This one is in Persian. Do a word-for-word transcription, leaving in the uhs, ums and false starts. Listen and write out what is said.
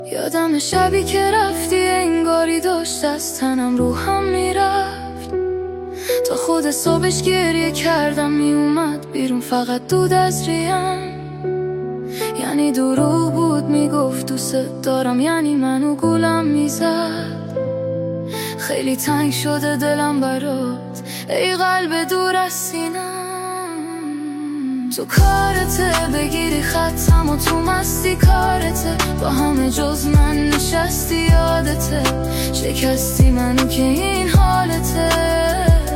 یادم شبی که رفتی انگاری داشت از تنم روحم میرفت، تا خود صبحش گریه کردم میومد بیرون فقط دود از ریم. یعنی دروغ بود میگفت دوست دارم، یعنی منو گولم میزد. خیلی تنگ شده دلم برات ای قلب دور از سینم. تو کارته بگیری خطم و تو مستی کارته، با همه جز من نشستی یادته، شکستی منو که این حالته.